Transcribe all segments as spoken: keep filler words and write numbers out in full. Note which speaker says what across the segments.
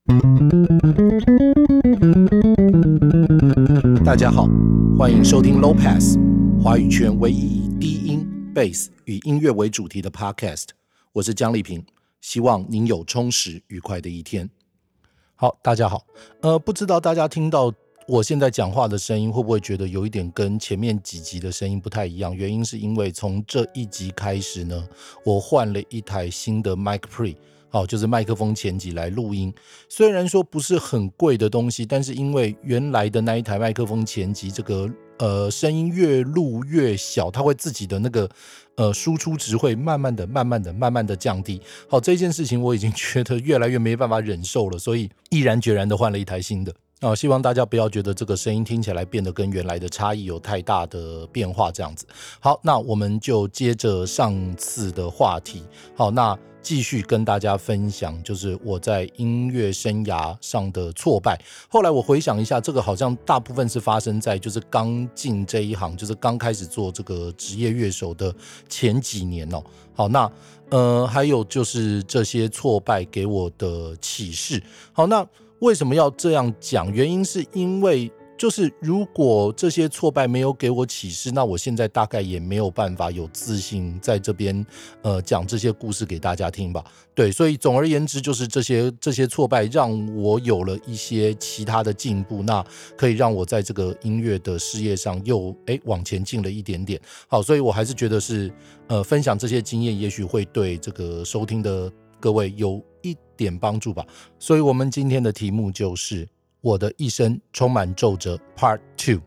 Speaker 1: 大家好，欢迎收听 Low Pass 华语圈唯一以低音、Bass 与音乐为主题的 Podcast。我是江丽萍，希望您有充实愉快的一天。好，大家好，呃，不知道大家听到我现在讲话的声音会不会觉得有一点跟前面几集的声音不太一样？原因是因为从这一集开始呢，我换了一台新的 Mic Pre。好，就是麦克风前级来录音，虽然说不是很贵的东西，但是因为原来的那一台麦克风前级这个呃声音越录越小，它会自己的那个呃输出值会慢慢的、慢慢的、慢慢的降低。好，这件事情我已经觉得越来越没办法忍受了，所以毅然决然的换了一台新的。哦，希望大家不要觉得这个声音听起来变得跟原来的差异有太大的变化这样子。好，那我们就接着上次的话题，好，那继续跟大家分享就是我在音乐生涯上的挫败。后来我回想一下，这个好像大部分是发生在就是刚进这一行，就是刚开始做这个职业乐手的前几年哦。好，那呃还有就是这些挫败给我的启示。好，那为什么要这样讲？原因是因为就是如果这些挫败没有给我启示，那我现在大概也没有办法有自信在这边呃讲这些故事给大家听吧。对，所以总而言之，就是这些这些挫败让我有了一些其他的进步，那可以让我在这个音乐的事业上又诶往前进了一点点。好，所以我还是觉得是呃分享这些经验，也许会对这个收听的各位有一点帮助吧。所以我们今天的题目就是我的一生充满皱褶 Part 二。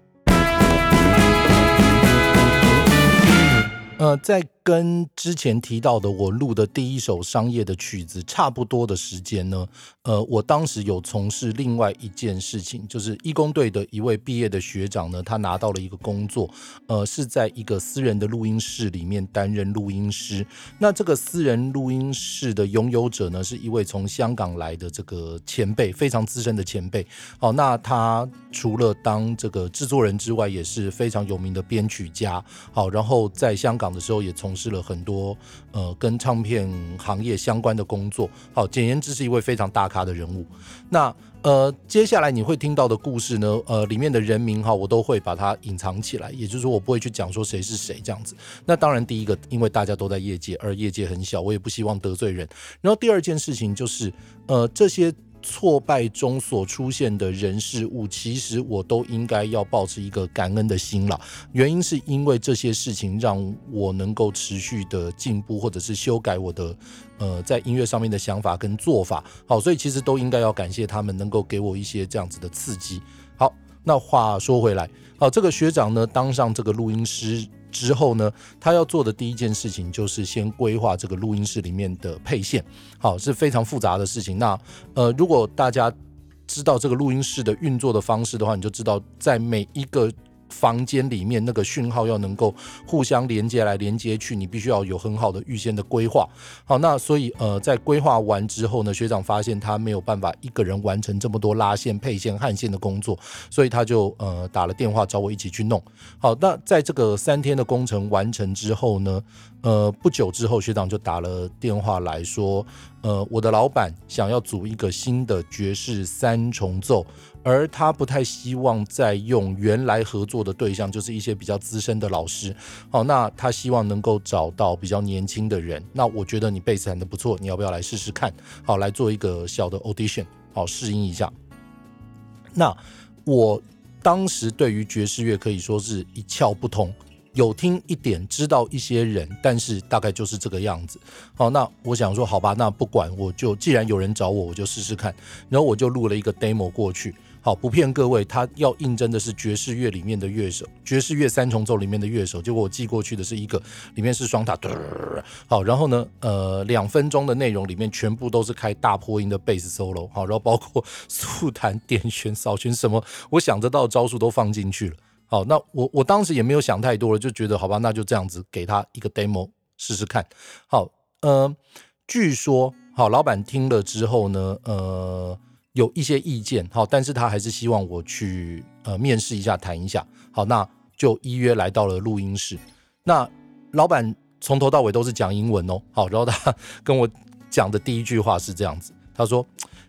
Speaker 1: 呃，在跟之前提到的我录的第一首商业的曲子差不多的时间呢，呃，我当时有从事另外一件事情，就是义工队的一位毕业的学长呢，他拿到了一个工作，呃，是在一个私人的录音室里面担任录音师。那这个私人录音室的拥有者呢，是一位从香港来的这个前辈，非常资深的前辈。好，那他除了当这个制作人之外，也是非常有名的编曲家。好，然后在香港的时候也从事了很多呃跟唱片行业相关的工作。好，简言之是一位非常大咖的人物。那呃接下来你会听到的故事呢，呃里面的人名哈我都会把它隐藏起来，也就是说我不会去讲说谁是谁这样子。那当然第一个，因为大家都在业界，而业界很小，我也不希望得罪人。然后第二件事情就是呃这些挫败中所出现的人事物，其实我都应该要抱持一个感恩的心啦。原因是因为这些事情让我能够持续的进步，或者是修改我的呃在音乐上面的想法跟做法。好，所以其实都应该要感谢他们，能够给我一些这样子的刺激。好，那话说回来，好，这个学长呢当上这个录音师之后呢，他要做的第一件事情就是先规划这个录音室里面的配线。好，是非常复杂的事情。那呃，如果大家知道这个录音室的运作的方式的话，你就知道在每一个房间里面那个讯号要能够互相连接来连接去，你必须要有很好的预先的规划。好，那所以呃，在规划完之后呢，学长发现他没有办法一个人完成这么多拉线、配线、焊线的工作，所以他就呃打了电话找我一起去弄。好，那在这个三天的工程完成之后呢，呃，不久之后学长就打了电话来说，呃，我的老板想要组一个新的爵士三重奏，而他不太希望再用原来合作的对象，就是一些比较资深的老师。好，那他希望能够找到比较年轻的人。那我觉得你贝斯弹得不错，你要不要来试试看？好，来做一个小的 audition， 好，试音一下。那我当时对于爵士乐可以说是一窍不通，有听一点，知道一些人，但是大概就是这个样子。好，那我想说好吧，那不管，我就既然有人找我，我就试试看。然后我就录了一个 demo 过去。好，不骗各位，他要应征的是爵士乐里面的乐手，爵士乐三重奏里面的乐手。结果我寄过去的是一个里面是双塔，好，然后呢，呃，两分钟的内容里面全部都是开大破音的贝斯 solo， 好，然后包括速弹、点旋、扫弦什么，我想得到的招数都放进去了。好，那我我当时也没有想太多了，就觉得好吧，那就这样子给他一个 demo 试试看。好，呃，据说好，老板听了之后呢，呃。有一些意见，好，但是他还是希望我去呃面试一下，谈一下。好，那就依约来到了录音室。那老板从头到尾都是讲英文哦，好，然后他跟我讲的第一句话是这样子，他说：“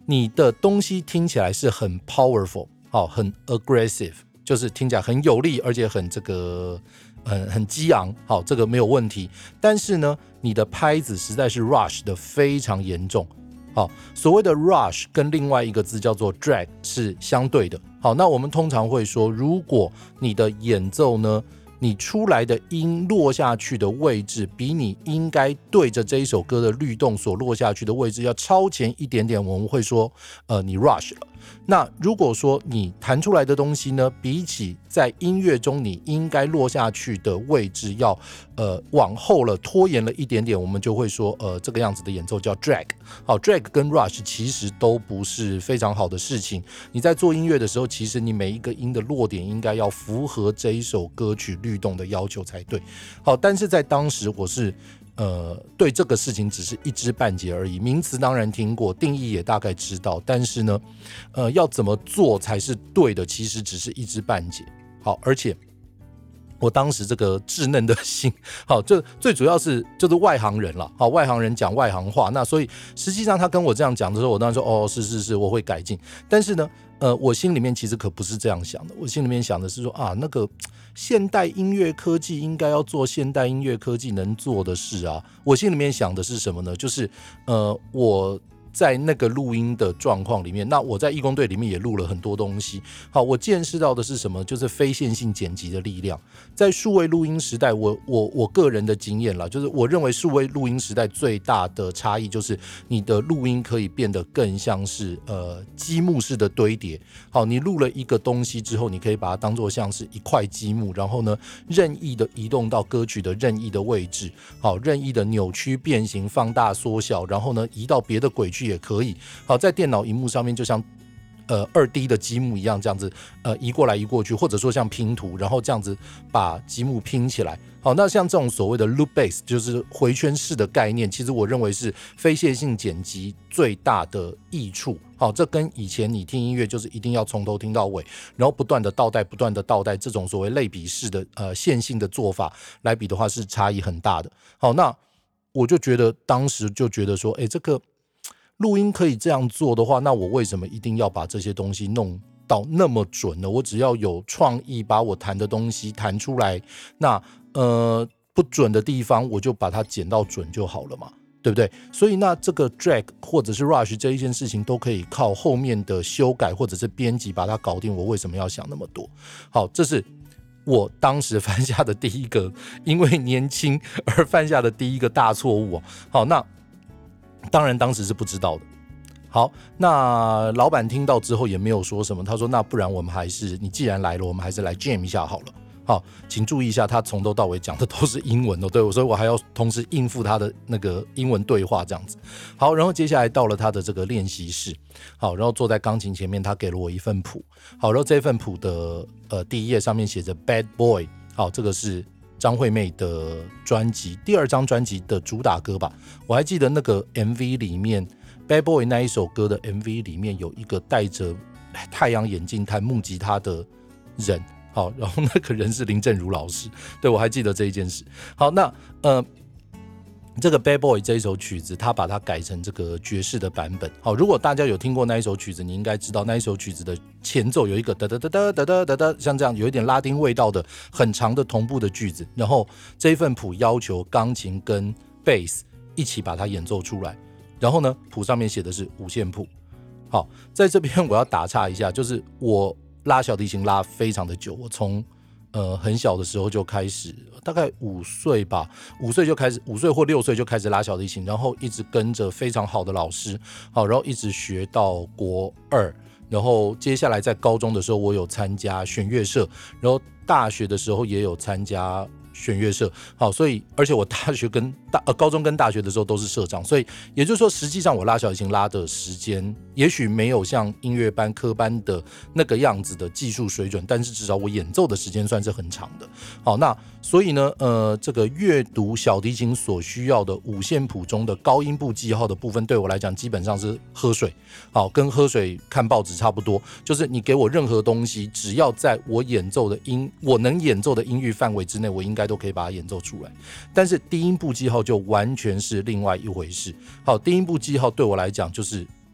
Speaker 1: 你的东西听起来是很 powerful， 好，很 aggressive， 就是听起来很有力，而且很这个很很激昂，好，这个没有问题。但是呢，你的拍子实在是 rush 的非常严重。好，所谓的 rush 跟另外一个字叫做 drag 是相对的。好，那我们通常会说，如果你的演奏呢，你出来的音落下去的位置比你应该对着这一首歌的律动所落下去的位置要超前一点点，我们会说，呃，你 rush 了。那如果说你弹出来的东西呢，比起在音乐中你应该落下去的位置要呃往后了，拖延了一点点，我们就会说呃这个样子的演奏叫 drag。好 ，drag 跟 rush 其实都不是非常好的事情。你在做音乐的时候，其实你每一个音的落点应该要符合这一首歌曲律动的要求才对。好，但是在当时我是。呃，对这个事情只是一知半解而已，名词当然听过，定义也大概知道，但是呢，呃，要怎么做才是对的，其实只是一知半解。好，而且我当时这个稚嫩的心，好，这最主要是就是外行人了，好，外行人讲外行话，那所以实际上他跟我这样讲的时候，我当然说哦，是是是，我会改进，但是呢，呃，我心里面其实可不是这样想的，我心里面想的是说啊，那个。现代音乐科技应该要做现代音乐科技能做的事啊！我心里面想的是什么呢？就是呃，我在那个录音的状况里面，那我在义工队里面也录了很多东西。好，我见识到的是什么？就是非线性剪辑的力量。在数位录音时代，我我我个人的经验啦，就是我认为数位录音时代最大的差异就是你的录音可以变得更像是呃积木式的堆叠。好，你录了一个东西之后，你可以把它当作像是一块积木，然后呢，任意的移动到歌曲的任意的位置，好，任意的扭曲、变形、放大、缩小，然后呢，移到别的轨距也可以。好，在电脑荧幕上面就像呃二 D 的积木一样，这样子呃移过来移过去，或者说像拼图，然后这样子把积木拼起来。好，那像这种所谓的 loop bass 就是回圈式的概念，其实我认为是非线性剪辑最大的益处。好，这跟以前你听音乐就是一定要从头听到尾，然后不断的倒带不断的倒带这种所谓类比式的呃线性的做法来比的话是差异很大的。好，那我就觉得当时就觉得说，哎，这个录音可以这样做的话，那我为什么一定要把这些东西弄到那么准呢？我只要有创意，把我弹的东西弹出来，那呃不准的地方我就把它剪到准就好了嘛，对不对？所以那这个 drag 或者是 rush 这一件事情都可以靠后面的修改或者是编辑把它搞定，我为什么要想那么多？好，这是我当时犯下的第一个因为年轻而犯下的第一个大错误哦。好，那当然当时是不知道的。好，那老板听到之后也没有说什么，他说那不然我们还是你既然来了，我们还是来 jam 一下好了。好，请注意一下，他从头到尾讲的都是英文哦，对，所以我还要同时应付他的那个英文对话这样子。好，然后接下来到了他的这个练习室，好，然后坐在钢琴前面，他给了我一份谱，好，然后这份谱的呃第一页上面写着 Bad Boy， 好，这个是张惠妹的专辑第二张专辑的主打歌吧，我还记得那个 M V 里面 Bad Boy 那一首歌的 M V 里面有一个戴着太阳眼镜弹木吉他的人。好，然后那个人是林正如老师，对，我还记得这一件事。好，那呃，这个 Bad Boy 这一首曲子，他把它改成这个爵士的版本。好，如果大家有听过那一首曲子，你应该知道那一首曲子的前奏有一个哒哒哒哒哒哒哒哒，像这样有一点拉丁味道的很长的同步的句子。然后这一份谱要求钢琴跟贝斯一起把它演奏出来。然后呢，谱上面写的是五线谱。好，在这边我要打岔一下，就是我拉小提琴拉非常的久，我从呃很小的时候就开始，大概五岁吧，五岁就开始，五岁或六岁就开始拉小提琴，然后一直跟着非常好的老师，好，然后一直学到国二，然后接下来在高中的时候我有参加弦乐社，然后大学的时候也有参加弦乐社，好，所以而且我大学跟大呃高中跟大学的时候都是社长，所以也就是说，实际上我拉小提琴拉的时间，也许没有像音乐班科班的那个样子的技术水准，但是至少我演奏的时间算是很长的。好，那所以呢，呃，这个阅读小提琴所需要的五线谱中的高音部记号的部分，对我来讲基本上是喝水，好，跟喝水看报纸差不多，就是你给我任何东西，只要在我演奏的音，我能演奏的音域范围之内，我应该都可以把它演奏出来。但是低音部记号就完全是另外一回事。好，低音部记号对我来讲就是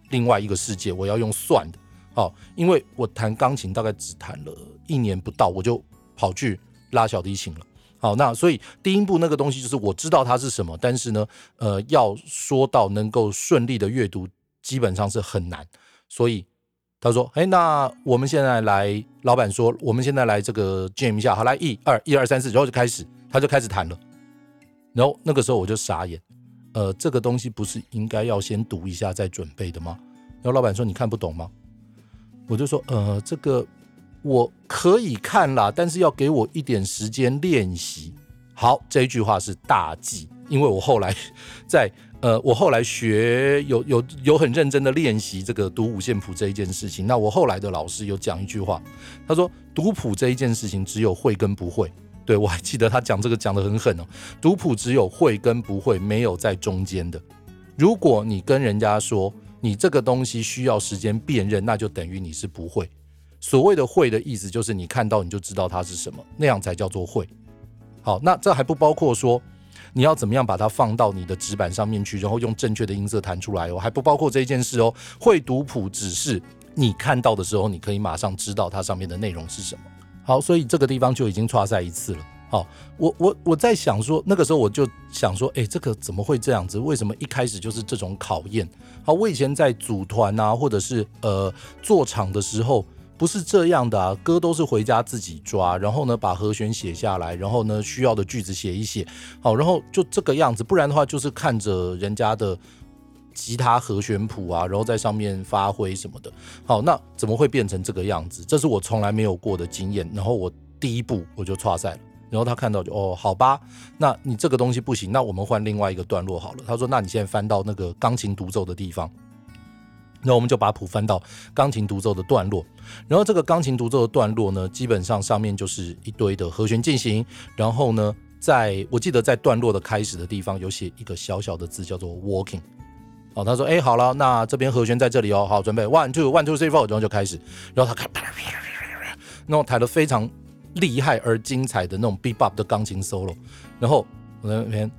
Speaker 1: 另外一个世界，我要用算的。好，因为我弹钢琴大概只弹了一年不到，我就跑去拉小提琴了。好，那所以低音部那个东西就是我知道它是什么，但是呢，呃，要说到能够顺利的阅读，基本上是很难。所以他说：“哎，那我们现在来，老板说我们现在来这个 jam 一下，好，来一二一二三四，然后就开始，他就开始弹了。然后那个时候我就傻眼，呃，这个东西不是应该要先读一下再准备的吗？然后老板说你看不懂吗？我就说，呃，这个我可以看啦，但是要给我一点时间练习。好，这一句话是大忌，因为我后来在。”呃，我后来学有有有很认真的练习这个读五线谱这一件事情。那我后来的老师有讲一句话，他说读谱这一件事情只有会跟不会。对，我还记得他讲这个讲得很狠哦，读谱只有会跟不会，没有在中间的。如果你跟人家说你这个东西需要时间辨认，那就等于你是不会。所谓的会的意思就是你看到你就知道它是什么，那样才叫做会。好，那这还不包括说你要怎么样把它放到你的纸板上面去，然后用正确的音色弹出来哦，还不包括这一件事哦。会读谱只是你看到的时候，你可以马上知道它上面的内容是什么。好，所以这个地方就已经 try 一次了。好，我我我在想说，那个时候我就想说，哎，这个怎么会这样子？为什么一开始就是这种考验？好，我以前在组团啊，或者是呃做场的时候。不是这样的啊，歌都是回家自己抓，然后呢把和弦写下来，然后呢需要的句子写一写，好，然后就这个样子，不然的话就是看着人家的吉他和弦谱啊，然后在上面发挥什么的，好，那怎么会变成这个样子？这是我从来没有过的经验，然后我第一步我就挫赛了，然后他看到就哦好吧，那你这个东西不行，那我们换另外一个段落好了。他说那你现在翻到那个钢琴独奏的地方。那我们就把谱翻到钢琴独奏的段落，然后这个钢琴独奏的段落呢，基本上上面就是一堆的和弦进行，然后呢，在我记得在段落的开始的地方有写一个小小的字叫做 walking。哦，他说，哎，好了，那这边和弦在这里哦，好，准备 one two one two three four，然后就开始，然后他开，那种弹得非常厉害而精彩的那种 bebop 的钢琴 solo， 然后我在那边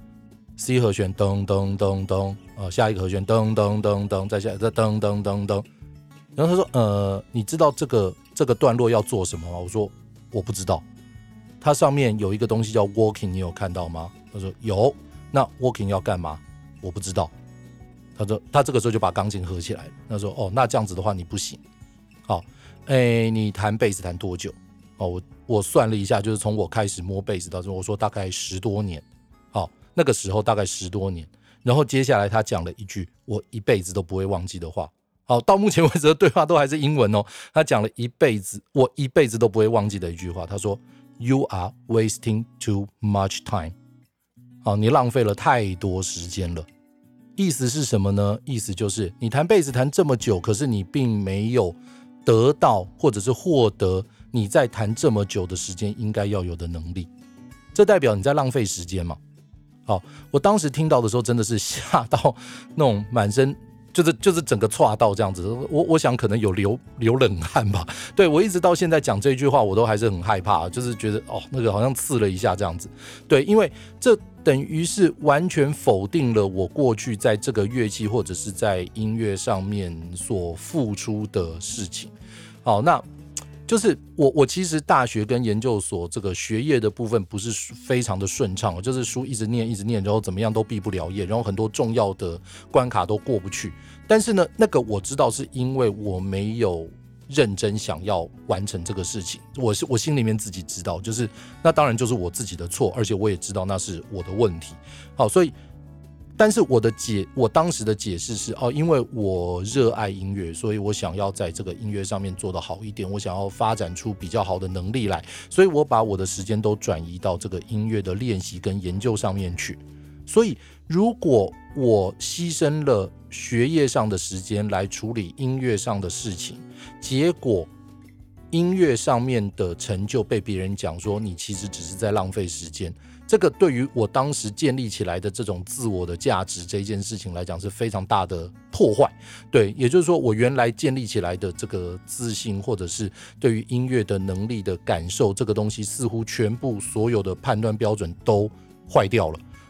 Speaker 1: C 和弦噔噔噔噔。呃、下一个和弦噔噔噔噔，再下再噔噔噔噔，然后他说，呃，你知道这个这个段落要做什么吗？我说我不知道。它上面有一个东西叫 walking， 你有看到吗？他说有。那 walking 要干嘛？我不知道。他说他这个时候就把钢琴合起来了。他说哦，那这样子的话你不行。好，哎，你弹贝斯弹多久？哦，我我算了一下，就是从我开始摸贝斯到我说大概十多年。好，那个时候大概十多年。然后接下来他讲了一句我一辈子都不会忘记的话。好，到目前为止的对话都还是英文哦。他讲了一辈子我一辈子都不会忘记的一句话，他说 You are wasting too much time。 好，你浪费了太多时间了。意思是什么呢？意思就是你弹贝斯弹这么久，可是你并没有得到或者是获得你在弹这么久的时间应该要有的能力，这代表你在浪费时间嘛。好，我当时听到的时候真的是吓到那种满身就是就是整个挫到这样子，我我想可能有流流冷汗吧。对，我一直到现在讲这句话我都还是很害怕，就是觉得哦那个好像刺了一下这样子。对，因为这等于是完全否定了我过去在这个乐器或者是在音乐上面所付出的事情。好，那就是我我其实大学跟研究所这个学业的部分不是非常的顺畅，就是书一直念一直念，然后怎么样都毕不了业，然后很多重要的关卡都过不去。但是呢，那个我知道是因为我没有认真想要完成这个事情，我是我心里面自己知道，就是那当然就是我自己的错，而且我也知道那是我的问题。好，所以但是我的解，我当时的解释是哦，因为我热爱音乐，所以我想要在这个音乐上面做得好一点，我想要发展出比较好的能力来，所以我把我的时间都转移到这个音乐的练习跟研究上面去。所以如果我牺牲了学业上的时间来处理音乐上的事情，结果音乐上面的成就被别人讲说你其实只是在浪费时间，这个对于我当时建立起来的这种自我的价值这件事情来讲是非常大的破坏。对，也就是说我原来建立起来的这个自信或者是对于音乐的能力的感受，这个东西似乎全部所有的判断标准都坏掉了。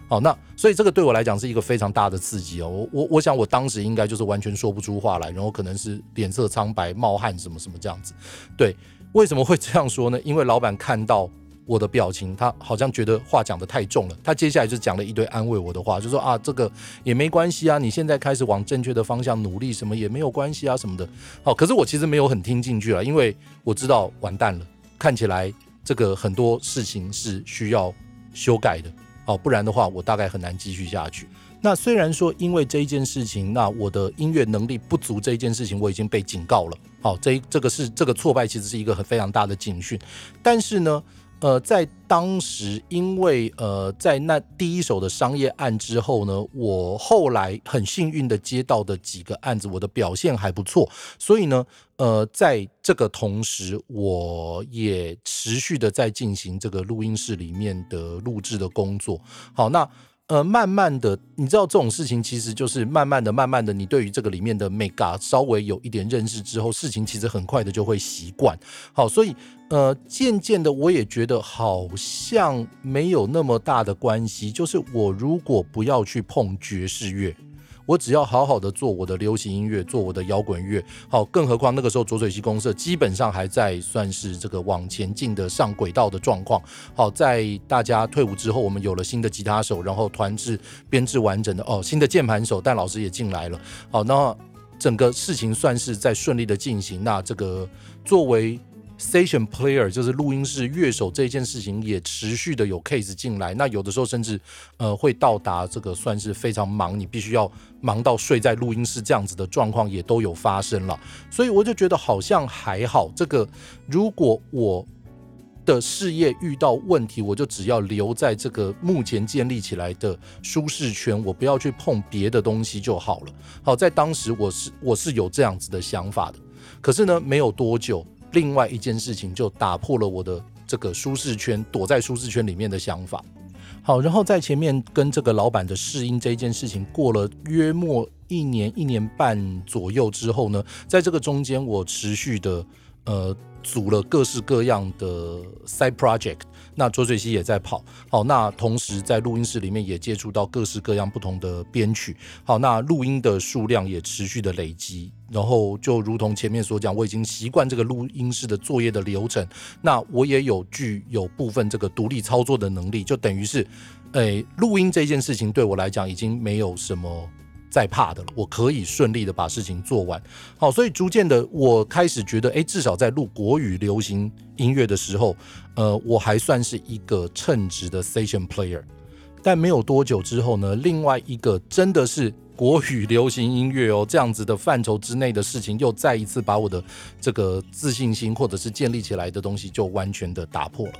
Speaker 1: 好，那所以这个对我来讲是一个非常大的刺激哦。我我我想我当时应该就是完全说不出话来，然后可能是脸色苍白、冒汗什么什么这样子。对，为什么会这样说呢？因为老板看到我的表情，他好像觉得话讲得太重了，他接下来就讲了一堆安慰我的话，就说啊，这个也没关系啊，你现在开始往正确的方向努力，什么也没有关系啊什么的。好，可是我其实没有很听进去了，因为我知道完蛋了，看起来这个很多事情是需要修改的。好，不然的话我大概很难继续下去。那虽然说因为这一件事情，那我的音乐能力不足这一件事情我已经被警告了。好，这这个是这个挫败其实是一个很非常大的警讯。但是呢，呃，在当时因为呃在那第一手的商业案之后呢，我后来很幸运的接到的几个案子，我的表现还不错，所以呢，呃，在这个同时，我也持续的在进行这个录音室里面的录制的工作。好，那呃，慢慢的，你知道这种事情其实就是慢慢的、慢慢的，你对于这个里面的 mega 稍微有一点认识之后，事情其实很快的就会习惯。好，所以呃，渐渐的我也觉得好像没有那么大的关系，就是我如果不要去碰爵士乐，我只要好好的做我的流行音乐，做我的摇滚乐。好，更何况那个时候浊水溪公社基本上还在算是这个往前进的上轨道的状况。好，在大家退伍之后，我们有了新的吉他手，然后团制编制完整的哦，新的键盘手，但老师也进来了。好，那整个事情算是在顺利的进行。那这个作为station player 就是录音室乐手这件事情也持续的有 case 进来，那有的时候甚至呃会到达这个算是非常忙，你必须要忙到睡在录音室这样子的状况也都有发生了，所以我就觉得好像还好，这个如果我的事业遇到问题，我就只要留在这个目前建立起来的舒适圈，我不要去碰别的东西就好了。好，在当时我是我是有这样子的想法的，可是呢，没有多久。另外一件事情就打破了我的这个舒适圈，躲在舒适圈里面的想法。好，然后在前面跟这个老板的适应这件事情过了约莫一年一年半左右之后呢，在这个中间我持续的呃组了各式各样的 side project， 那浊水溪也在跑。好，那同时在录音室里面也接触到各式各样不同的编曲。好，那录音的数量也持续的累积。然后就如同前面所讲，我已经习惯这个录音室的作业的流程，那我也有具有部分这个独立操作的能力，就等于是，诶，录音这件事情对我来讲已经没有什么再怕的了，我可以顺利的把事情做完。好，所以逐渐的我开始觉得，诶，至少在录国语流行音乐的时候，呃，我还算是一个称职的 station player。但没有多久之后呢，另外一个真的是国语流行音乐哦这样子的范畴之内的事情，又再一次把我的这个自信心或者是建立起来的东西就完全的打破了。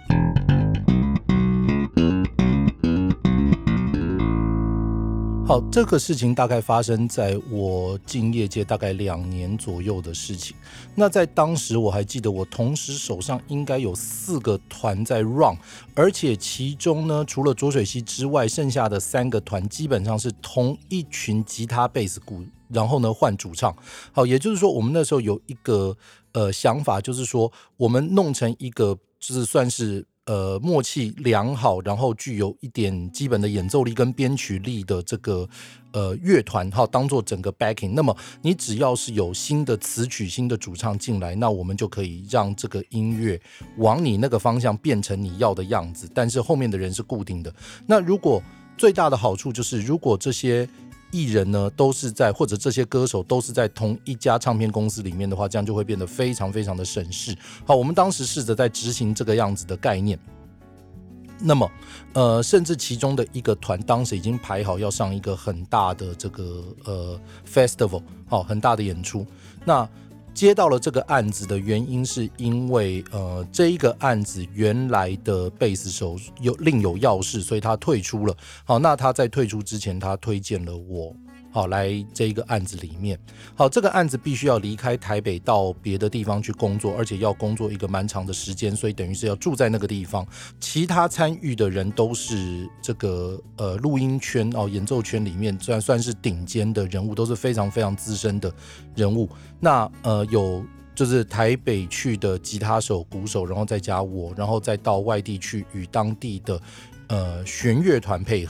Speaker 1: 好，这个事情大概发生在我进业界大概两年左右的事情。那在当时我还记得，我同时手上应该有四个团在 run， 而且其中呢，除了浊水溪之外，剩下的三个团基本上是同一群吉他、贝斯、鼓，然后呢换主唱。好，也就是说，我们那时候有一个呃想法，就是说我们弄成一个就是算是。呃，默契良好，然后具有一点基本的演奏力跟编曲力的这个呃乐团，哈，当做整个 backing。那么你只要是有新的词曲、新的主唱进来，那我们就可以让这个音乐往你那个方向变成你要的样子。但是后面的人是固定的。那如果最大的好处就是，如果这些艺人呢都是在，或者这些歌手都是在同一家唱片公司里面的话，这样就会变得非常非常的省事。好，我们当时试着在执行这个样子的概念。那么，呃，甚至其中的一个团当时已经排好要上一个很大的这个呃 festival， 好，很大的演出。那接到了这个案子的原因是因为呃这一个案子原来的贝斯手有另有要事，所以他退出了。好，那他在退出之前，他推荐了我。好，来这一个案子里面，好，这个案子必须要离开台北到别的地方去工作，而且要工作一个蛮长的时间，所以等于是要住在那个地方。其他参与的人都是这个呃录音圈哦，演奏圈里面算算是顶尖的人物，都是非常非常资深的人物。那呃有就是台北去的吉他手、鼓手，然后再加我，然后再到外地去与当地的呃弦乐团配合。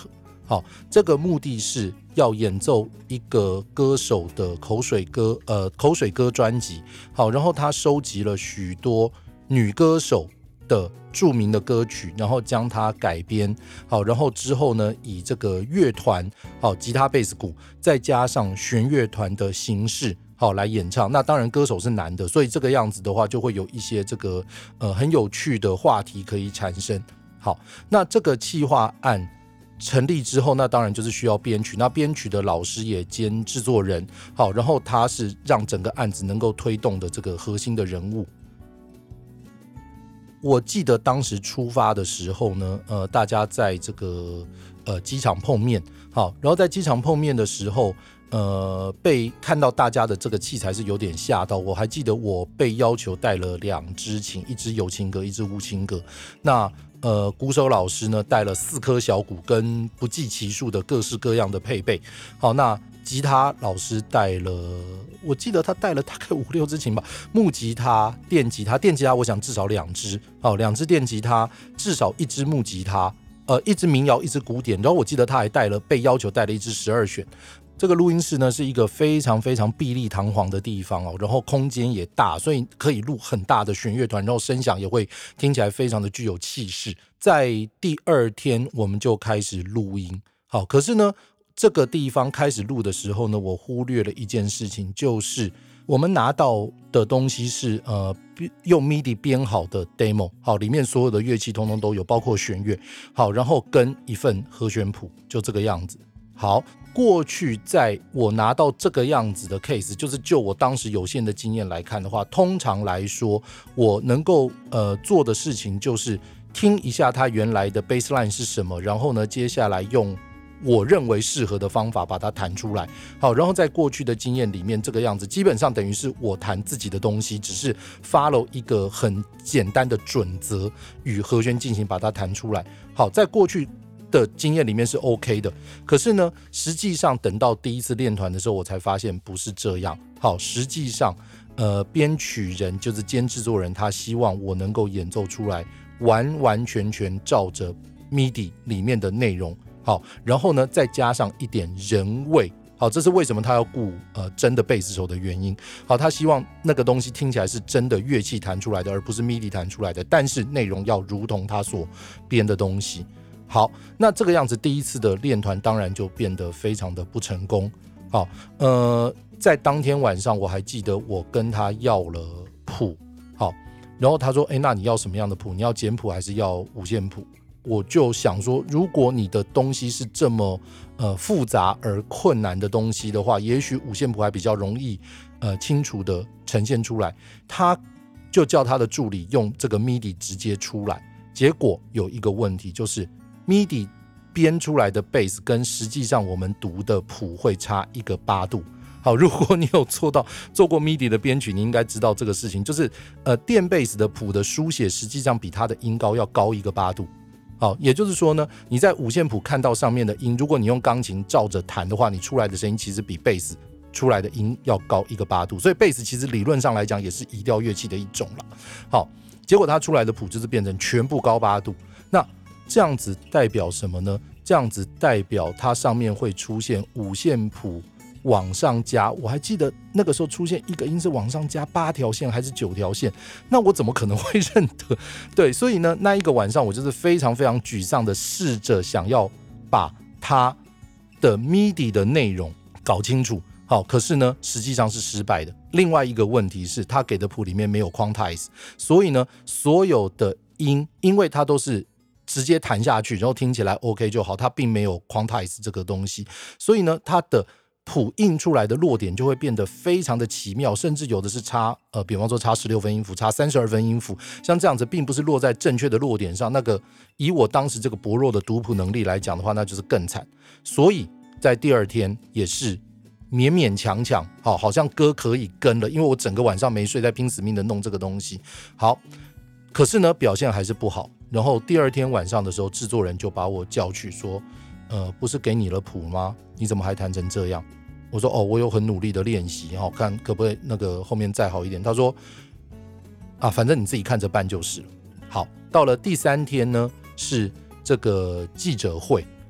Speaker 1: 好，这个目的是要演奏一个歌手的口水歌，呃，口水歌专辑。好，然后他收集了许多女歌手的著名的歌曲，然后将它改编。好，然后之后呢，以这个乐团，好，吉他、贝斯、鼓，再加上弦乐团的形式。好，来演唱。那当然歌手是男的，所以这个样子的话就会有一些这个呃很有趣的话题可以产生。好，那这个企划案成立之后，那当然就是需要编曲，那编曲的老师也兼制作人。好，然后他是让整个案子能够推动的这个核心的人物。我记得当时出发的时候呢，呃，大家在这个呃机场碰面。好，然后在机场碰面的时候，呃，被看到大家的这个器材是有点吓到。我还记得我被要求带了两支琴，一支有琴格，一支无琴格。那呃，鼓手老师呢带了四颗小鼓跟不计其数的各式各样的配备。好，那吉他老师带了，我记得他带了大概五六支琴吧。木吉他、电吉他，电吉他我想至少两支，好，两支电吉他，至少一支木吉他，呃，一支民谣，一支古典。然后我记得他还带了，被要求带了一支十二弦。这个录音室呢是一个非常非常碧丽堂皇的地方哦，然后空间也大，所以可以录很大的弦乐团，然后声响也会听起来非常的具有气势。在第二天我们就开始录音，好，可是呢，这个地方开始录的时候呢，我忽略了一件事情，就是我们拿到的东西是呃用 M I D I 编好的 demo， 好，里面所有的乐器通通都有，包括弦乐，好，然后跟一份和弦谱，就这个样子。好，过去在我拿到这个样子的 case， 就是就我当时有限的经验来看的话，通常来说，我能够呃做的事情就是听一下它原来的 baseline 是什么，然后呢，接下来用我认为适合的方法把它弹出来。好，然后在过去的经验里面，这个样子基本上等于是我弹自己的东西，只是 follow 一个很简单的准则与和弦进行把它弹出来。好，在过去的经验里面是 OK 的，可是呢，实际上等到第一次练团的时候，我才发现不是这样。好，实际上，呃，编曲人就是兼制作人，他希望我能够演奏出来，完完全全照着 M I D I 里面的内容。好，然后呢，再加上一点人味。好，这是为什么他要雇呃真的贝斯手的原因。好，他希望那个东西听起来是真的乐器弹出来的，而不是 M I D I 弹出来的，但是内容要如同他所编的东西。好，那这个样子第一次的练团当然就变得非常的不成功。好，呃，在当天晚上我还记得我跟他要了谱，好，然后他说，哎，那你要什么样的谱？你要简谱还是要五线谱？我就想说，如果你的东西是这么呃复杂而困难的东西的话，也许五线谱还比较容易呃清楚的呈现出来。他就叫他的助理用这个 M I D I 直接出来，结果有一个问题，就是M I D I 编出来的 bass 跟实际上我们读的谱会差一个八度。好，如果你有做到做过 M I D I 的编曲，你应该知道这个事情，就是呃电 bass 的谱的书写实际上比它的音高要高一个八度。好，也就是说呢，你在五线谱看到上面的音，如果你用钢琴照着弹的话，你出来的声音其实比 bass 出来的音要高一个八度。所以 bass 其实理论上来讲也是移调乐器的一种了。好，结果它出来的谱就是变成全部高八度。那这样子代表什么呢？这样子代表它上面会出现五线谱往上加，我还记得那个时候出现一个音是往上加八条线还是九条线，那我怎么可能会认得？对，所以呢，那一个晚上我就是非常非常沮丧的试着想要把它的 M I D I 的内容搞清楚。好，可是呢，实际上是失败的。另外一个问题是，他给的谱里面没有 quantize， 所以呢，所有的音，因为它都是直接弹下去，然后听起来 OK 就好，它并没有 quantize 这个东西，所以呢，它的谱印出来的落点就会变得非常的奇妙，甚至有的是差呃，比方说差十六分音符，差三十二分音符，像这样子并不是落在正确的落点上，那个以我当时这个薄弱的读谱能力来讲的话，那就是更惨。所以在第二天也是勉勉强强，好，好像歌可以跟了，因为我整个晚上没睡，在拼死命的弄这个东西。好，可是呢，表现还是不好。然后第二天晚上的时候，制作人就把我叫去说，呃，不是给你了谱吗？你怎么还弹成这样？我说哦，我有很努力的练习，好，看可不可以那个后面再好一点。他说啊，反正你自己看着办就是了。好，到了第三天呢，是这个记者会。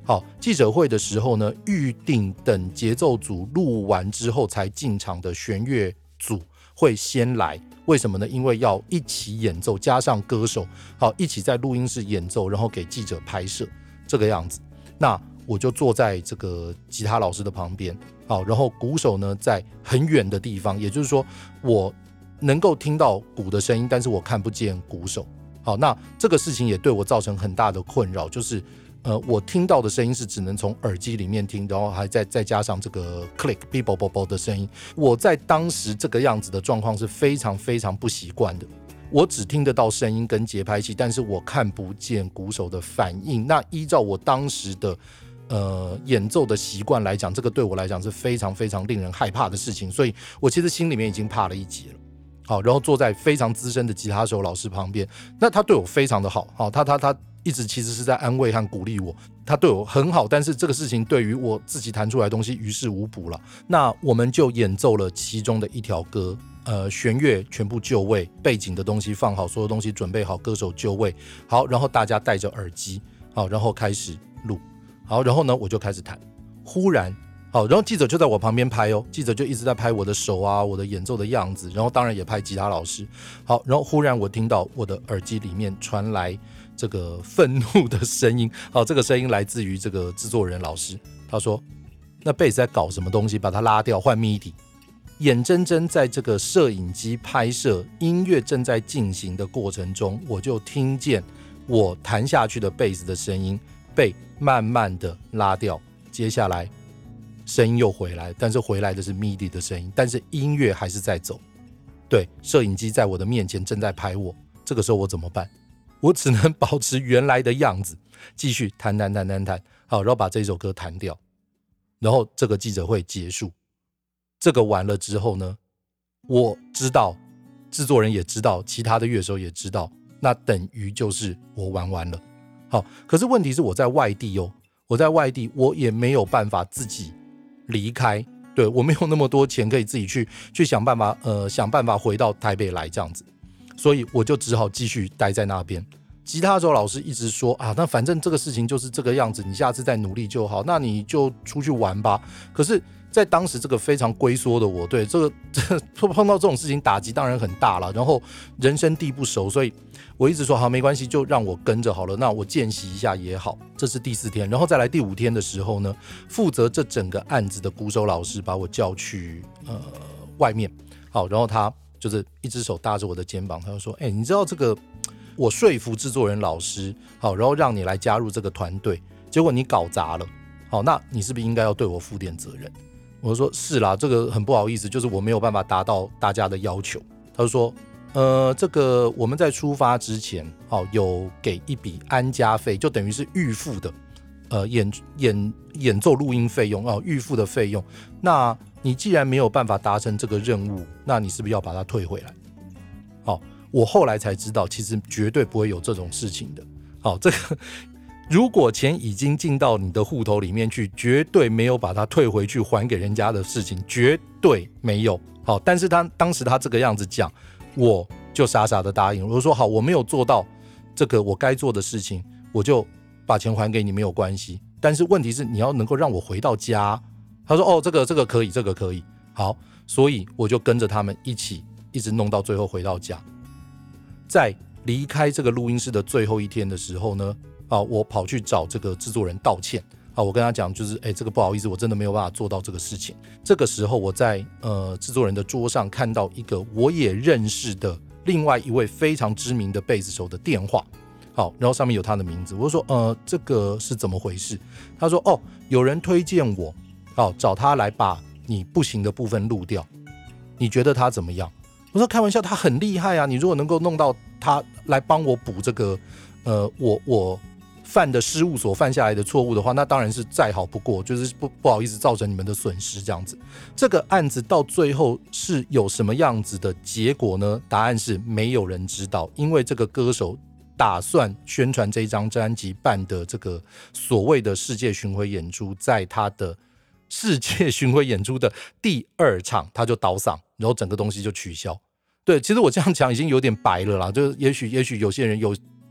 Speaker 1: 好，记者会的时候呢，预定等节奏组录完之后才进场的弦乐组会先来，为什么呢？因为要一起演奏，加上歌手，好，一起在录音室演奏，然后给记者拍摄，这个样子。那我就坐在这个吉他老师的旁边，好，然后鼓手呢在很远的地方，也就是说我能够听到鼓的声音，但是我看不见鼓手。好，那这个事情也对我造成很大的困扰，就是呃，我听到的声音是只能从耳机里面听，然后还再再加上这个 click b b b b 的声音。我在当时这个样子的状况是非常非常不习惯的。我只听得到声音跟节拍器，但是我看不见鼓手的反应。那依照我当时的呃演奏的习惯来讲，这个对我来讲是非常非常令人害怕的事情，所以我其实心里面已经怕了一截了。好，然后坐在非常资深的吉他手老师旁边，那他对我非常的好，好，他他他一直其实是在安慰和鼓励我，他对我很好，但是这个事情对于我自己弹出来的东西于事无补了。那我们就演奏了其中的一条歌，呃，弦乐全部就位，背景的东西放好，所有东西准备好，歌手就位，好，然后大家戴着耳机，好，然后开始录，好，然后呢我就开始弹，忽然。好，然后记者就在我旁边拍哦，记者就一直在拍我的手啊，我的演奏的样子，然后当然也拍吉他老师。好，然后忽然我听到我的耳机里面传来这个愤怒的声音，好，这个声音来自于这个制作人老师，他说：“那贝斯在搞什么东西？把它拉掉，换 M I D I。”眼睁睁在这个摄影机拍摄音乐正在进行的过程中，我就听见我弹下去的贝斯的声音被慢慢的拉掉，接下来。声音又回来，但是回来的是 M I D I 的声音，但是音乐还是在走。对，摄影机在我的面前正在拍我，这个时候我怎么办？我只能保持原来的样子，继续弹弹弹弹弹，好，然后把这首歌弹掉。然后这个记者会结束，这个完了之后呢，我知道，制作人也知道，其他的乐手也知道，那等于就是我玩完了。好，可是问题是我在外地哦，我在外地，我也没有办法自己。离开，对，我没有那么多钱可以自己去去想办法，呃，想办法回到台北来这样子，所以我就只好继续待在那边。吉他手老师一直说啊，那反正这个事情就是这个样子，你下次再努力就好，那你就出去玩吧。可是，在当时这个非常龟缩的我，对这个这碰到这种事情打击当然很大了，然后人生地不熟，所以我一直说好没关系，就让我跟着好了，那我见习一下也好。这是第四天，然后再来第五天的时候呢，负责这整个案子的鼓手老师把我叫去呃外面，好，然后他就是一只手搭着我的肩膀，他就说：“哎、欸，你知道这个我说服制作人老师，好，然后让你来加入这个团队，结果你搞砸了，好，那你是不是应该要对我负点责任？”我说是啦，这个很不好意思，就是我没有办法达到大家的要求。他就说，呃，这个我们在出发之前，好，有给一笔安家费，就等于是预付的，呃，演演演奏录音费用哦，预付的费用。那你既然没有办法达成这个任务，那你是不是要把它退回来？好，我后来才知道，其实绝对不会有这种事情的。好，这个。如果钱已经进到你的户头里面去，绝对没有把它退回去还给人家的事情，绝对没有。好，但是他当时他这个样子讲，我就傻傻的答应。我说好，我没有做到这个我该做的事情，我就把钱还给你没有关系。但是问题是你要能够让我回到家。他说哦，这个这个可以，这个可以。好，所以我就跟着他们一起，一直弄到最后回到家。在离开这个录音室的最后一天的时候呢。啊，我跑去找这个制作人道歉。啊，我跟他讲，就是，哎，这个不好意思，我真的没有办法做到这个事情。这个时候，我在呃制作人的桌上看到一个我也认识的另外一位非常知名的贝斯手的电话。好，然后上面有他的名字。我就说，呃，这个是怎么回事？他说，哦，有人推荐我，好，找他来把你不行的部分录掉。你觉得他怎么样？我说开玩笑，他很厉害啊！你如果能够弄到他来帮我补这个，呃，我我。犯的失误所犯下来的错误的话，那当然是再好不过，就是不不好意思造成你们的损失这样子。这个案子到最后是有什么样子的结果呢？答案是没有人知道，因为这个歌手打算宣传这一张专辑办的这个所谓的世界巡回演出，在他的世界巡回演出的第二场他就倒嗓，然后整个东西就取消。对，其实我这样讲已经有点白了啦，就是也许也许有些人有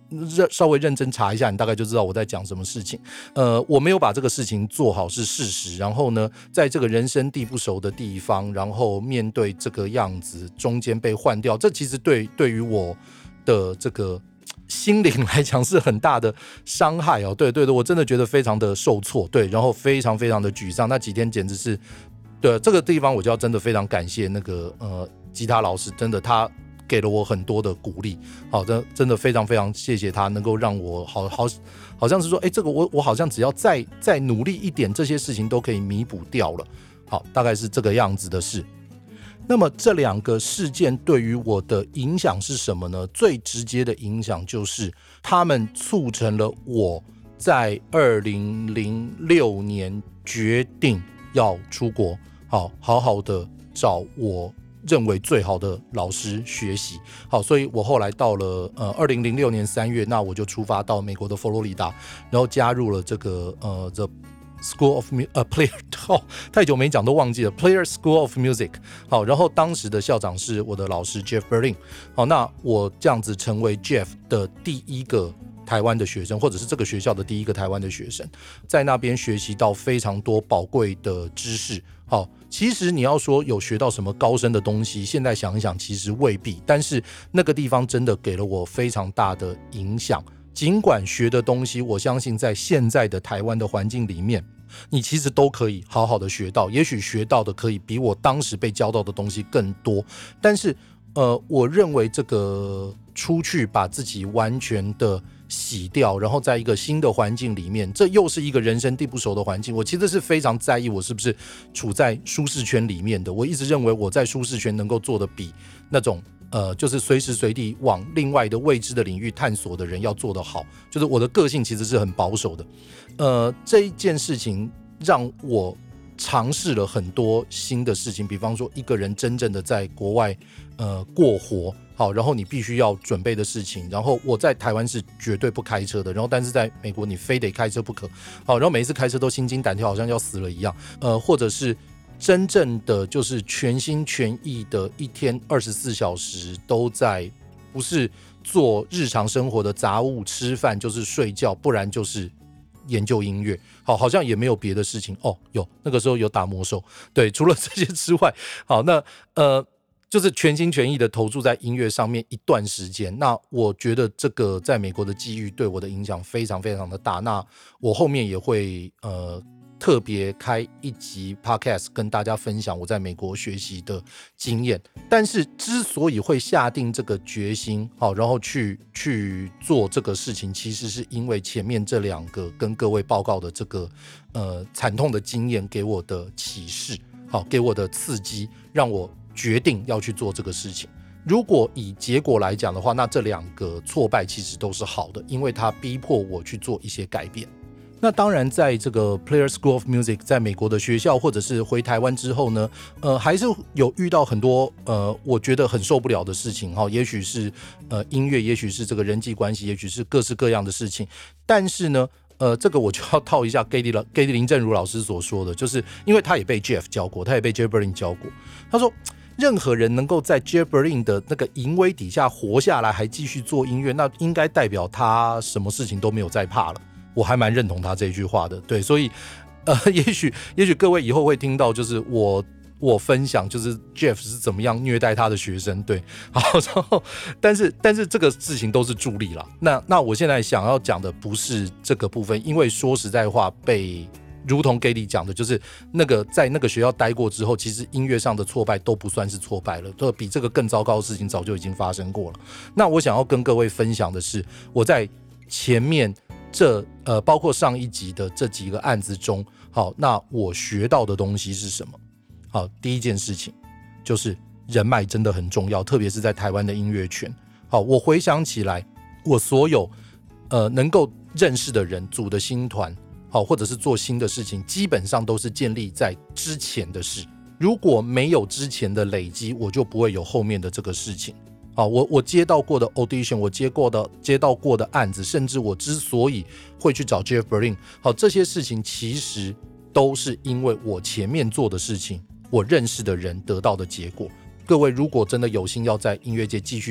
Speaker 1: 稍微认真查一下，你大概就知道我在讲什么事情。呃，我没有把这个事情做好是事实，然后呢，在这个人生地不熟的地方，然后面对这个样子，中间被换掉，这其实对对于我的这个心灵来讲是很大的伤害哦。对对对，我真的觉得非常的受挫，对，然后非常非常的沮丧。那几天简直是，对这个地方我就要真的非常感谢那个呃吉他老师，真的他给了我很多的鼓励，好的，真的非常非常谢谢他，能够让我好好好像是说，哎，这个我我好像只要再再努力一点，这些事情都可以弥补掉了。好，大概是这个样子的事。那么这两个事件对于我的影响是什么呢？最直接的影响就是他们促成了我在二零零六年决定要出国，好好好的找我认为最好的老师学习。好，所以我后来到了呃二零零六年三月，那我就出发到美国的佛罗里达，然后加入了这个呃 The School of Mu 呃 Player 哦，太久没讲都忘记了 Player School of Music。好，然后当时的校长是我的老师 Jeff Berlin。好，那我这样子成为 Jeff 的第一个台湾的学生，或者是这个学校的第一个台湾的学生，在那边学习到非常多宝贵的知识。好，其实你要说有学到什么高深的东西，现在想一想其实未必，但是那个地方真的给了我非常大的影响。尽管学的东西我相信在现在的台湾的环境里面你其实都可以好好的学到，也许学到的可以比我当时被教到的东西更多，但是呃，我认为这个出去把自己完全的洗掉，然后在一个新的环境里面，这又是一个人生地不熟的环境，我其实是非常在意我是不是处在舒适圈里面的。我一直认为我在舒适圈能够做的比那种呃，就是随时随地往另外的未知的领域探索的人要做得好，就是我的个性其实是很保守的。呃，这一件事情让我尝试了很多新的事情，比方说一个人真正的在国外呃过活，好，然后你必须要准备的事情。然后我在台湾是绝对不开车的，然后但是在美国你非得开车不可，好，然后每一次开车都心惊胆跳，好像要死了一样。呃，或者是真正的就是全心全意的一天二十四小时都在，不是做日常生活的杂物，吃饭就是睡觉，不然就是研究音乐。好，好像也没有别的事情哦。有那个时候有打魔兽，对，除了这些之外，好，那呃，就是全心全意的投注在音乐上面一段时间。那我觉得这个在美国的机遇对我的影响非常非常的大。那我后面也会呃。特别开一集 podcast 跟大家分享我在美国学习的经验。但是之所以会下定这个决心，好，然后去去做这个事情，其实是因为前面这两个跟各位报告的这个呃惨痛的经验给我的启示，好，给我的刺激，让我决定要去做这个事情。如果以结果来讲的话，那这两个挫败其实都是好的，因为它逼迫我去做一些改变。那当然在这个 Player School of Music 在美国的学校或者是回台湾之后呢，呃，还是有遇到很多呃我觉得很受不了的事情，也许是呃音乐，也许是这个人际关系，也许是各式各样的事情。但是呢呃，这个我就要套一下 Gady 林正如老师所说的，就是因为他也被 Jeff 教过，他也被 Jeff Berlin 教过，他说任何人能够在 Jeff Berlin 的那个淫威底下活下来还继续做音乐，那应该代表他什么事情都没有再怕了。我还蛮认同他这句话的，对，所以呃，也许也许各位以后会听到，就是我我分享就是 Jeff 是怎么样虐待他的学生，对，好，然后但是但是这个事情都是助力啦。那那我现在想要讲的不是这个部分，因为说实在话，被如同 Gady 讲的，就是那个在那个学校待过之后，其实音乐上的挫败都不算是挫败了，都比这个更糟糕的事情早就已经发生过了。那我想要跟各位分享的是，我在前面。这呃，包括上一集的这几个案子中，好，那我学到的东西是什么？好，第一件事情就是人脉真的很重要，特别是在台湾的音乐圈。好，我回想起来，我所有呃能够认识的人组的新团，好，或者是做新的事情，基本上都是建立在之前的事。如果没有之前的累积，我就不会有后面的这个事情。好，我我接到过的 audition， 我接过的接到过的案子，甚至我之所以会去找 Jeff Berlin， 好，这些事情其实都是因为我前面做的事情，我认识的人得到的结果。各位如果真的有心要在音乐界继续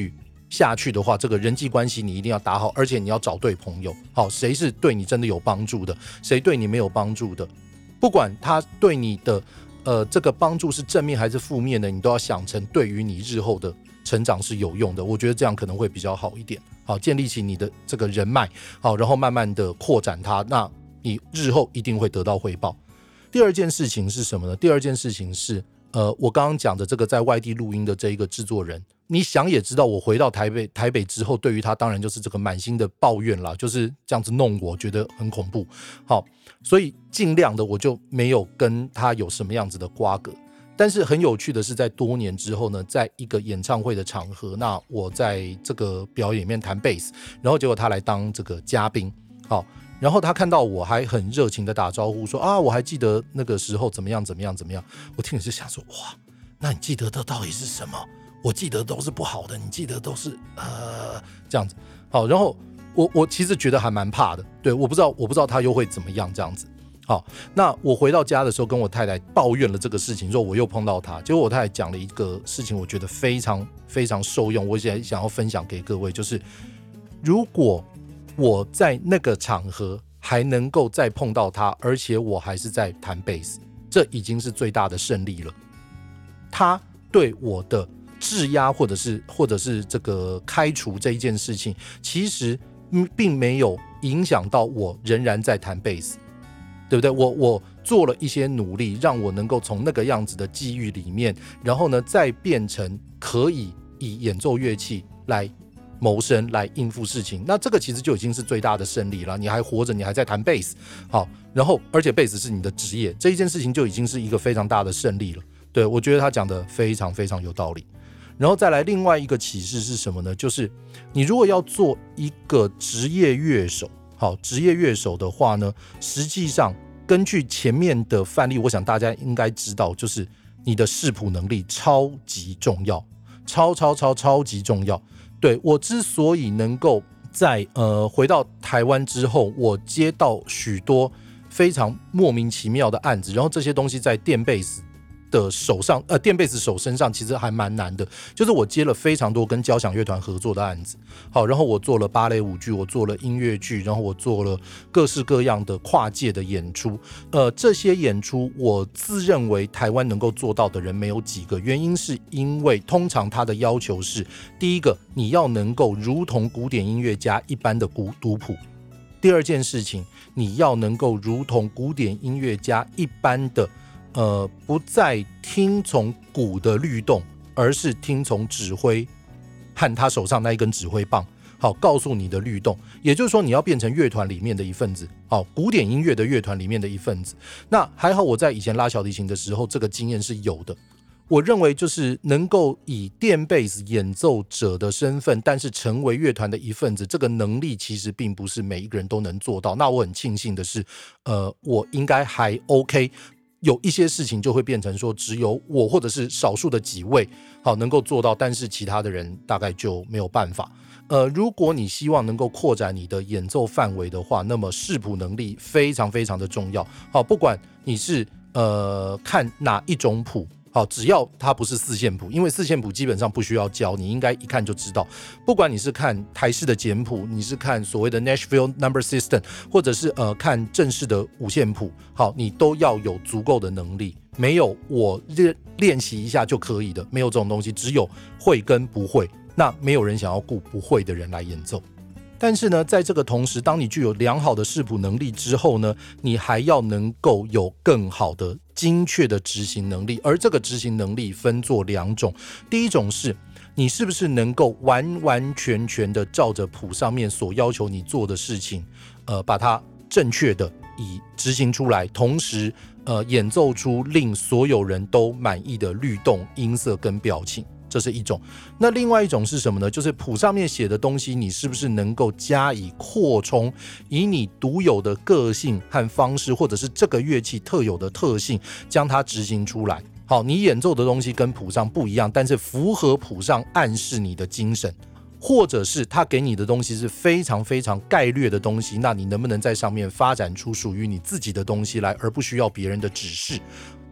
Speaker 1: 下去的话，这个人际关系你一定要打好，而且你要找对朋友。好，谁是对你真的有帮助的，谁对你没有帮助的，不管他对你的呃这个帮助是正面还是负面的，你都要想成对于你日后的成长是有用的。我觉得这样可能会比较好一点。好，建立起你的这个人脉，好，然后慢慢的扩展它，那你日后一定会得到回报。第二件事情是什么呢？第二件事情是呃，我刚刚讲的这个在外地录音的这一个制作人，你想也知道，我回到台北台北之后，对于他当然就是这个满心的抱怨啦，就是这样子弄我，觉得很恐怖。好，所以尽量的我就没有跟他有什么样子的瓜葛。但是很有趣的是，在多年之后呢，在一个演唱会的场合，那我在这个表演里面弹贝斯，然后结果他来当这个嘉宾，好，然后他看到我还很热情的打招呼说啊，我还记得那个时候怎么样怎么样怎么样。我听了就想说，哇，那你记得的到底是什么？我记得都是不好的，你记得都是呃这样子。好，然后我我其实觉得还蛮怕的，对，我不知道我不知道他又会怎么样这样子。好，那我回到家的时候跟我太太抱怨了这个事情，说我又碰到他，结果我太太讲了一个事情，我觉得非常非常受用，我也想要分享给各位，就是如果我在那个场合还能够再碰到他，而且我还是在弹贝斯，这已经是最大的胜利了。他对我的质押或者是或者是这个开除这一件事情，其实并没有影响到我仍然在弹贝斯。对不对？我我做了一些努力，让我能够从那个样子的际遇里面，然后呢，再变成可以以演奏乐器来谋生，来应付事情。那这个其实就已经是最大的胜利了。你还活着，你还在弹贝斯，好，然后而且贝斯是你的职业，这一件事情就已经是一个非常大的胜利了。对，我觉得他讲的非常非常有道理。然后再来另外一个启示是什么呢？就是你如果要做一个职业乐手。好，职业乐手的话呢，实际上根据前面的范例，我想大家应该知道，就是你的视谱能力超级重要，超超超超级重要。对，我之所以能够在呃回到台湾之后，我接到许多非常莫名其妙的案子，然后这些东西在电贝斯的手上，呃，电贝斯手身上其实还蛮难的。就是我接了非常多跟交响乐团合作的案子，好，然后我做了芭蕾舞剧，我做了音乐剧，然后我做了各式各样的跨界的演出。呃，这些演出我自认为台湾能够做到的人没有几个，原因是因为通常他的要求是，第一个，你要能够如同古典音乐家一般的读谱；第二件事情，你要能够如同古典音乐家一般的。呃，不再听从鼓的律动，而是听从指挥和他手上那一根指挥棒，好，告诉你的律动。也就是说，你要变成乐团里面的一份子，好，古典音乐的乐团里面的一份子。那还好，我在以前拉小提琴的时候，这个经验是有的。我认为就是能够以电贝斯演奏者的身份，但是成为乐团的一份子，这个能力其实并不是每一个人都能做到。那我很庆幸的是，呃，我应该还 OK。有一些事情就会变成说只有我或者是少数的几位好能够做到，但是其他的人大概就没有办法。呃，如果你希望能够扩展你的演奏范围的话，那么视谱能力非常非常的重要。好，不管你是呃看哪一种谱，好，只要它不是四线谱，因为四线谱基本上不需要教，你应该一看就知道。不管你是看台式的简谱，你是看所谓的 Nashville Number System， 或者是呃看正式的五线谱，好，你都要有足够的能力。没有我练习一下就可以的，没有这种东西，只有会跟不会。那没有人想要雇不会的人来演奏。但是呢，在这个同时，当你具有良好的视谱能力之后呢，你还要能够有更好的精确的执行能力。而这个执行能力分作两种，第一种是你是不是能够完完全全的照着谱上面所要求你做的事情，呃，把它正确的以执行出来，同时呃演奏出令所有人都满意的律动、音色跟表情。这是一种。那另外一种是什么呢？就是谱上面写的东西，你是不是能够加以扩充，以你独有的个性和方式，或者是这个乐器特有的特性，将它执行出来。好，你演奏的东西跟谱上不一样，但是符合谱上暗示你的精神，或者是他给你的东西是非常非常概略的东西，那你能不能在上面发展出属于你自己的东西来，而不需要别人的指示？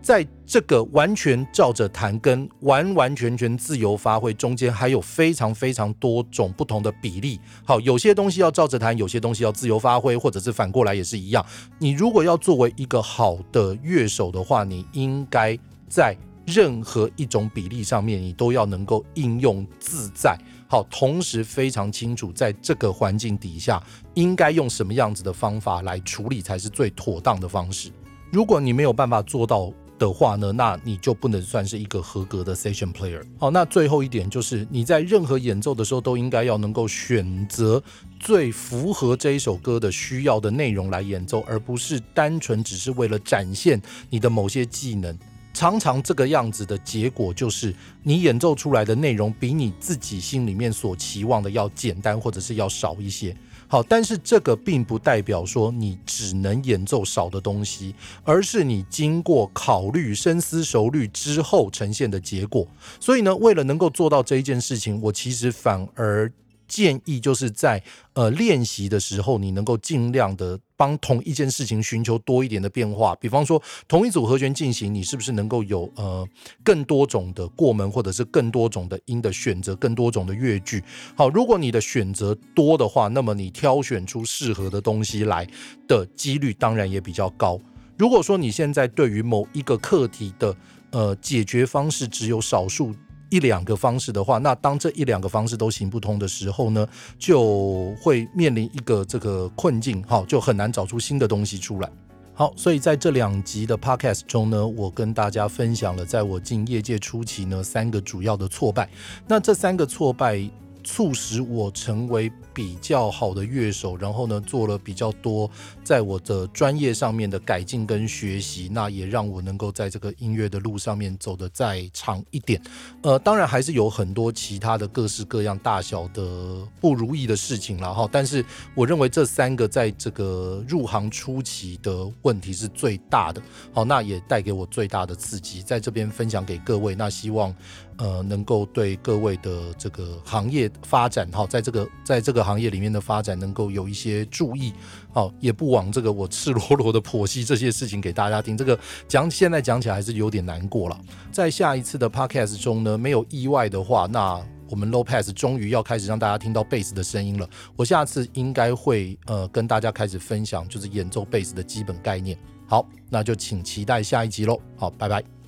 Speaker 1: 在这个完全照着弹跟完完全全自由发挥中间还有非常非常多种不同的比例。好，有些东西要照着弹，有些东西要自由发挥，或者是反过来也是一样。你如果要作为一个好的乐手的话，你应该在任何一种比例上面你都要能够应用自在。好，同时非常清楚在这个环境底下应该用什么样子的方法来处理才是最妥当的方式。如果你没有办法做到的话呢，那你就不能算是一个合格的 session player。 好，那最后一点就是你在任何演奏的时候都应该要能够选择最符合这一首歌的需要的内容来演奏，而不是单纯只是为了展现你的某些技能。常常这个样子的结果就是你演奏出来的内容比你自己心里面所期望的要简单或者是要少一些。好，但是这个并不代表说你只能演奏少的东西，而是你经过考虑深思熟虑之后呈现的结果。所以呢，为了能够做到这一件事情，我其实反而建议就是在呃练习的时候，你能够尽量的帮同一件事情寻求多一点的变化。比方说同一组和弦进行，你是不是能够有呃更多种的过门，或者是更多种的音的选择，更多种的乐句。好，如果你的选择多的话，那么你挑选出适合的东西来的几率当然也比较高。如果说你现在对于某一个课题的呃解决方式只有少数一两个方式的话，那当这一两个方式都行不通的时候呢，就会面临一个这个困境，好，就很难找出新的东西出来。好，所以在这两集的 podcast 中呢，我跟大家分享了在我进业界初期呢三个主要的挫败。那这三个挫败促使我成为比较好的乐手，然后呢做了比较多在我的专业上面的改进跟学习，那也让我能够在这个音乐的路上面走得再长一点。呃，当然还是有很多其他的各式各样大小的不如意的事情啦哈，但是我认为这三个在这个入行初期的问题是最大的。好，那也带给我最大的刺激，在这边分享给各位，那希望呃能够对各位的这个行业发展，好，在这个在这个行业里面的发展能够有一些注意，好，也不枉这个我赤裸裸的剖析这些事情给大家听，这个讲现在讲起来还是有点难过了。在下一次的 podcast 中呢，没有意外的话，那我们 Lopez 终于要开始让大家听到贝斯的声音了。我下次应该会呃跟大家开始分享就是演奏贝斯的基本概念。好，那就请期待下一集咯。好，拜拜。